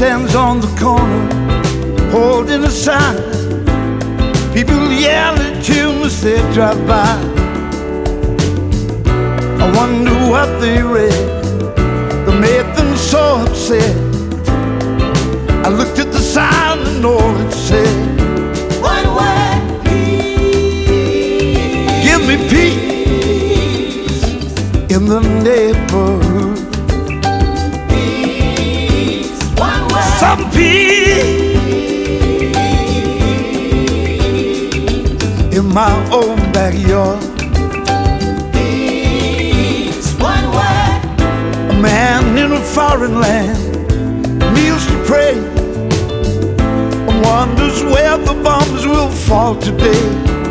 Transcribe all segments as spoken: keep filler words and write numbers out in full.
stands on the corner holding a sign. People yell at him as they drive by. I wonder what they read that made them so upset. I looked at the sign and all it said, one word, peace. give me peace in the neighborhood. Peace, one word. Some peace in my own backyard. Peace, one word. A man in a foreign land kneels to pray and wonders where the bombs will fall today.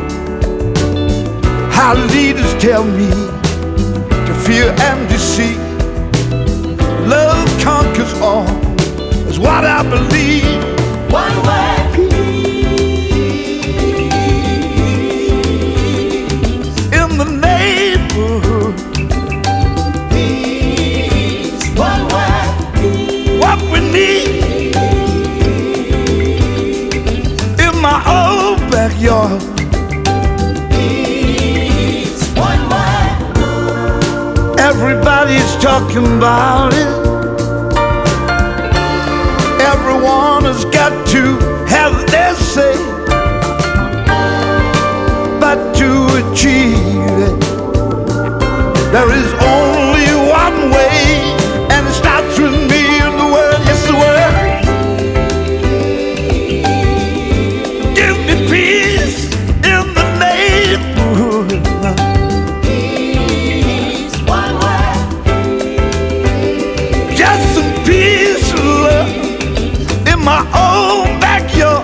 How leaders tell me to fear and deceit. Love conquers all, is what I believe. One word, In the neighborhood, peace, one word, what we need in my own backyard. peace, one word. Everybody's talking about it. Everyone has got to have their say, but to achieve it, there is only one way, and it starts with me and the word, yes the word. Give me peace in the neighborhood. Peace, one word. Just some peace and love in my own backyard.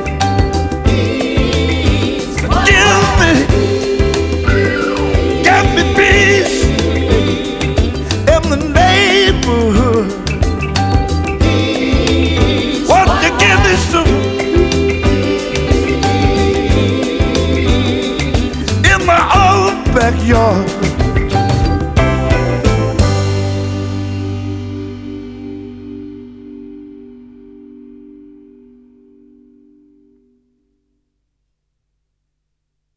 Peace, one Give me, give me peace in the neighborhood. peace, Won't one you give me some in my own backyard?